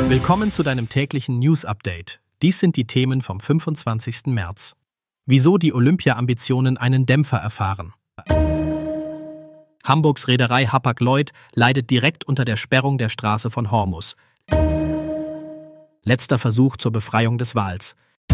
Willkommen zu deinem täglichen News-Update. Dies sind die Themen vom 25. März. Wieso die Olympia-Ambitionen einen Dämpfer erfahren. Hamburgs Reederei Hapag-Lloyd leidet direkt unter der Sperrung der Straße von Hormuz. Letzter Versuch zur Befreiung des Wals.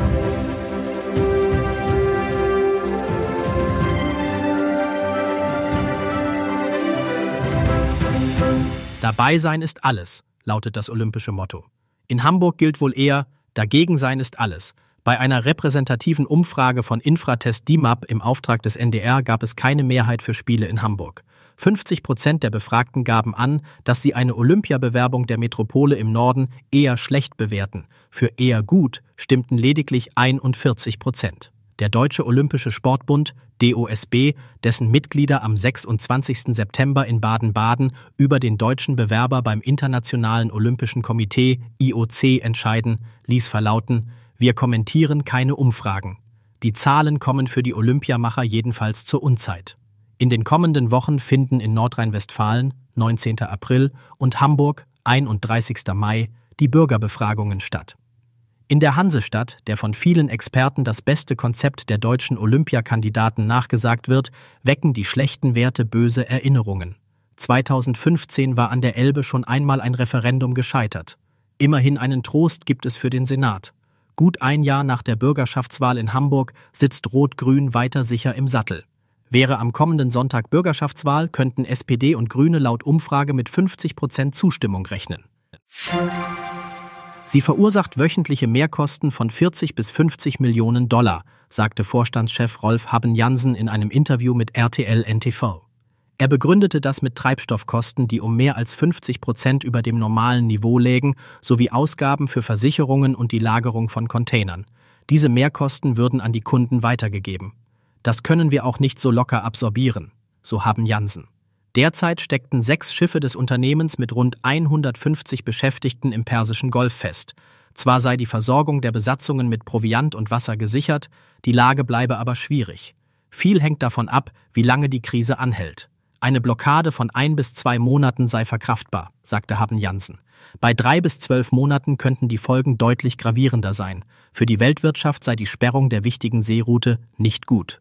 Dabei sein ist alles, lautet das olympische Motto. In Hamburg gilt wohl eher, dagegen sein ist alles. Bei einer repräsentativen Umfrage von Infratest DIMAP im Auftrag des NDR gab es keine Mehrheit für Spiele in Hamburg. 50% der Befragten gaben an, dass sie eine Olympiabewerbung der Metropole im Norden eher schlecht bewerten. Für eher gut stimmten lediglich 41%. Der Deutsche Olympische Sportbund, DOSB, dessen Mitglieder am 26. September in Baden-Baden über den deutschen Bewerber beim Internationalen Olympischen Komitee, IOC, entscheiden, ließ verlauten: Wir kommentieren keine Umfragen. Die Zahlen kommen für die Olympiamacher jedenfalls zur Unzeit. In den kommenden Wochen finden in Nordrhein-Westfalen, 19. April, und Hamburg, 31. Mai, die Bürgerbefragungen statt. In der Hansestadt, der von vielen Experten das beste Konzept der deutschen Olympiakandidaten nachgesagt wird, wecken die schlechten Werte böse Erinnerungen. 2015 war an der Elbe schon einmal ein Referendum gescheitert. Immerhin einen Trost gibt es für den Senat. Gut ein Jahr nach der Bürgerschaftswahl in Hamburg sitzt Rot-Grün weiter sicher im Sattel. Wäre am kommenden Sonntag Bürgerschaftswahl, könnten SPD und Grüne laut Umfrage mit 50% Zustimmung rechnen. Sie verursacht wöchentliche Mehrkosten von 40 bis 50 Millionen $, sagte Vorstandschef Rolf Haben-Jansen in einem Interview mit RTL-NTV. Er begründete das mit Treibstoffkosten, die um mehr als 50% über dem normalen Niveau lägen, sowie Ausgaben für Versicherungen und die Lagerung von Containern. Diese Mehrkosten würden an die Kunden weitergegeben. Das können wir auch nicht so locker absorbieren, so Haben-Jansen. Derzeit steckten 6 Schiffe des Unternehmens mit rund 150 Beschäftigten im Persischen Golf fest. Zwar sei die Versorgung der Besatzungen mit Proviant und Wasser gesichert, die Lage bleibe aber schwierig. Viel hängt davon ab, wie lange die Krise anhält. Eine Blockade von 1 bis 2 Monaten sei verkraftbar, sagte Haben-Jansen. Bei 3 bis 12 Monaten könnten die Folgen deutlich gravierender sein. Für die Weltwirtschaft sei die Sperrung der wichtigen Seeroute nicht gut.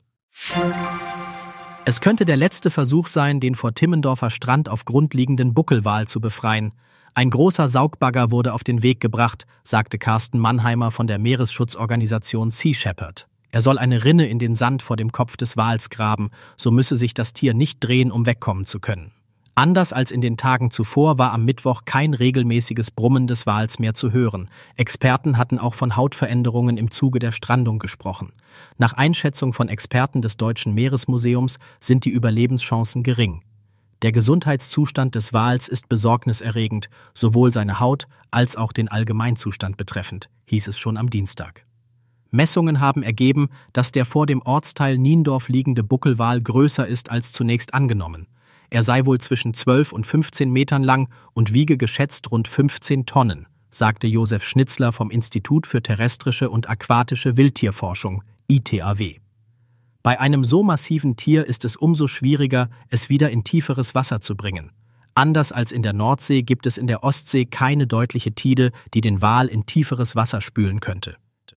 Es könnte der letzte Versuch sein, den vor Timmendorfer Strand auf Grund liegenden Buckelwal zu befreien. Ein großer Saugbagger wurde auf den Weg gebracht, sagte Carsten Mannheimer von der Meeresschutzorganisation Sea Shepherd. Er soll eine Rinne in den Sand vor dem Kopf des Wals graben, so müsse sich das Tier nicht drehen, um wegkommen zu können. Anders als in den Tagen zuvor war am Mittwoch kein regelmäßiges Brummen des Wals mehr zu hören. Experten hatten auch von Hautveränderungen im Zuge der Strandung gesprochen. Nach Einschätzung von Experten des Deutschen Meeresmuseums sind die Überlebenschancen gering. Der Gesundheitszustand des Wals ist besorgniserregend, sowohl seine Haut als auch den Allgemeinzustand betreffend, hieß es schon am Dienstag. Messungen haben ergeben, dass der vor dem Ortsteil Niendorf liegende Buckelwal größer ist als zunächst angenommen. Er sei wohl zwischen 12 und 15 Metern lang und wiege geschätzt rund 15 Tonnen, sagte Josef Schnitzler vom Institut für terrestrische und aquatische Wildtierforschung, ITAW. Bei einem so massiven Tier ist es umso schwieriger, es wieder in tieferes Wasser zu bringen. Anders als in der Nordsee gibt es in der Ostsee keine deutliche Tide, die den Wal in tieferes Wasser spülen könnte.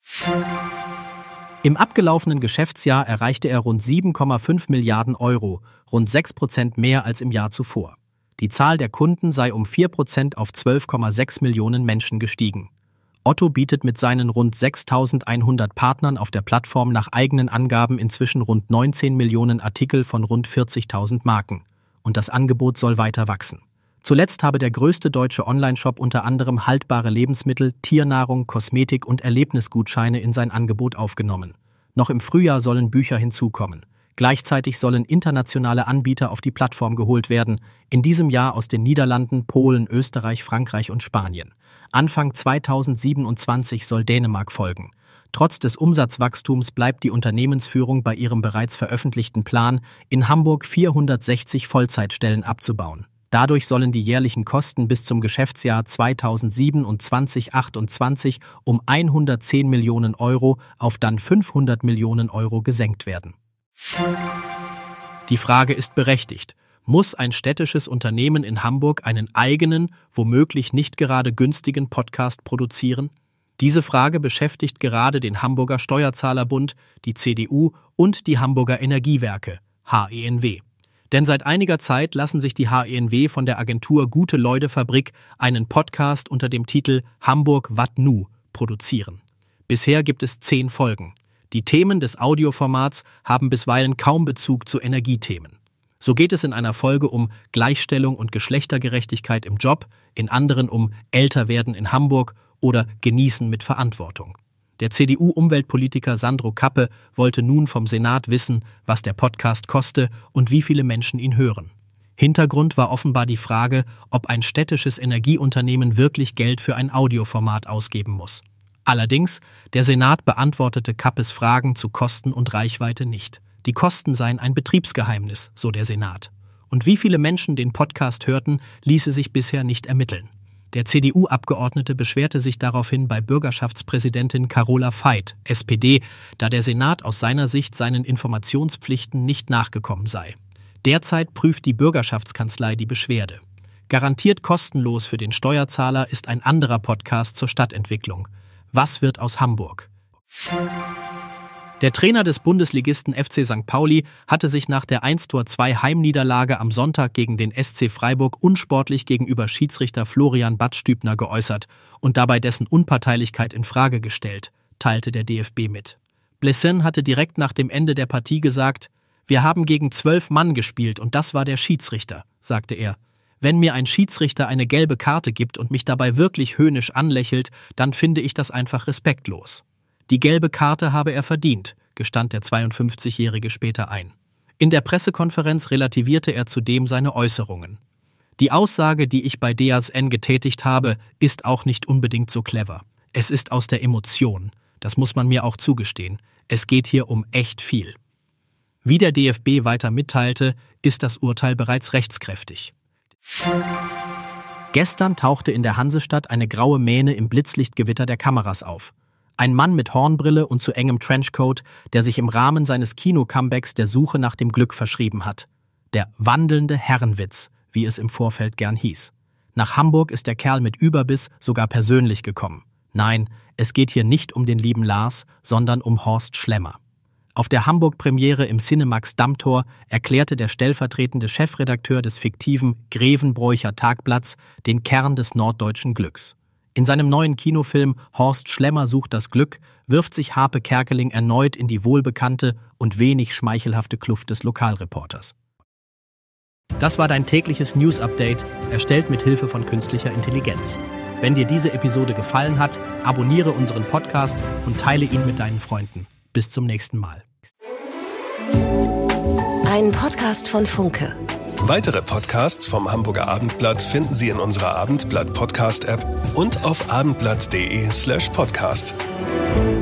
Im abgelaufenen Geschäftsjahr erreichte er rund 7,5 Milliarden €, rund 6% mehr als im Jahr zuvor. Die Zahl der Kunden sei um 4% auf 12,6 Millionen Menschen gestiegen. Otto bietet mit seinen rund 6.100 Partnern auf der Plattform nach eigenen Angaben inzwischen rund 19 Millionen Artikel von rund 40.000 Marken. Und das Angebot soll weiter wachsen. Zuletzt habe der größte deutsche Onlineshop unter anderem haltbare Lebensmittel, Tiernahrung, Kosmetik und Erlebnisgutscheine in sein Angebot aufgenommen. Noch im Frühjahr sollen Bücher hinzukommen. Gleichzeitig sollen internationale Anbieter auf die Plattform geholt werden, in diesem Jahr aus den Niederlanden, Polen, Österreich, Frankreich und Spanien. Anfang 2027 soll Dänemark folgen. Trotz des Umsatzwachstums bleibt die Unternehmensführung bei ihrem bereits veröffentlichten Plan, in Hamburg 460 Vollzeitstellen abzubauen. Dadurch sollen die jährlichen Kosten bis zum Geschäftsjahr 2027/28 um 110 Millionen € auf dann 500 Millionen € gesenkt werden. Die Frage ist berechtigt. Muss ein städtisches Unternehmen in Hamburg einen eigenen, womöglich nicht gerade günstigen Podcast produzieren? Diese Frage beschäftigt gerade den Hamburger Steuerzahlerbund, die CDU und die Hamburger Energiewerke, HENW. Denn seit einiger Zeit lassen sich die HENW von der Agentur Gute-Leute-Fabrik einen Podcast unter dem Titel Hamburg Wat Nu produzieren. Bisher gibt es 10 Folgen. Die Themen des Audioformats haben bisweilen kaum Bezug zu Energiethemen. So geht es in einer Folge um Gleichstellung und Geschlechtergerechtigkeit im Job, in anderen um Älterwerden in Hamburg oder Genießen mit Verantwortung. Der CDU-Umweltpolitiker Sandro Kappe wollte nun vom Senat wissen, was der Podcast koste und wie viele Menschen ihn hören. Hintergrund war offenbar die Frage, ob ein städtisches Energieunternehmen wirklich Geld für ein Audioformat ausgeben muss. Allerdings, der Senat beantwortete Kappes Fragen zu Kosten und Reichweite nicht. Die Kosten seien ein Betriebsgeheimnis, so der Senat. Und wie viele Menschen den Podcast hörten, ließe sich bisher nicht ermitteln. Der CDU-Abgeordnete beschwerte sich daraufhin bei Bürgerschaftspräsidentin Carola Veit, SPD, da der Senat aus seiner Sicht seinen Informationspflichten nicht nachgekommen sei. Derzeit prüft die Bürgerschaftskanzlei die Beschwerde. Garantiert kostenlos für den Steuerzahler ist ein anderer Podcast zur Stadtentwicklung. Was wird aus Hamburg? Der Trainer des Bundesligisten FC St. Pauli hatte sich nach der 1:2 Heimniederlage am Sonntag gegen den SC Freiburg unsportlich gegenüber Schiedsrichter Florian Badstübner geäußert und dabei dessen Unparteilichkeit in Frage gestellt, teilte der DFB mit. Blessin hatte direkt nach dem Ende der Partie gesagt: „Wir haben gegen 12 Mann gespielt und das war der Schiedsrichter“, sagte er. „Wenn mir ein Schiedsrichter eine gelbe Karte gibt und mich dabei wirklich höhnisch anlächelt, dann finde ich das einfach respektlos.“ Die gelbe Karte habe er verdient, gestand der 52-Jährige später ein. In der Pressekonferenz relativierte er zudem seine Äußerungen. „Die Aussage, die ich bei DAZN getätigt habe, ist auch nicht unbedingt so clever. Es ist aus der Emotion. Das muss man mir auch zugestehen. Es geht hier um echt viel.“ Wie der DFB weiter mitteilte, ist das Urteil bereits rechtskräftig. Gestern tauchte in der Hansestadt eine graue Mähne im Blitzlichtgewitter der Kameras auf. Ein Mann mit Hornbrille und zu engem Trenchcoat, der sich im Rahmen seines Kino-Comebacks der Suche nach dem Glück verschrieben hat. Der wandelnde Herrenwitz, wie es im Vorfeld gern hieß. Nach Hamburg ist der Kerl mit Überbiss sogar persönlich gekommen. Nein, es geht hier nicht um den lieben Lars, sondern um Horst Schlemmer. Auf der Hamburg-Premiere im Cinemax Dammtor erklärte der stellvertretende Chefredakteur des fiktiven Grevenbroicher Tagblatts den Kern des norddeutschen Glücks. In seinem neuen Kinofilm Horst Schlemmer sucht das Glück wirft sich Harpe Kerkeling erneut in die wohlbekannte und wenig schmeichelhafte Kluft des Lokalreporters. Das war dein tägliches News-Update, erstellt mit Hilfe von künstlicher Intelligenz. Wenn dir diese Episode gefallen hat, abonniere unseren Podcast und teile ihn mit deinen Freunden. Bis zum nächsten Mal. Ein Podcast von Funke. Weitere Podcasts vom Hamburger Abendblatt finden Sie in unserer Abendblatt-Podcast-App und auf abendblatt.de/podcast.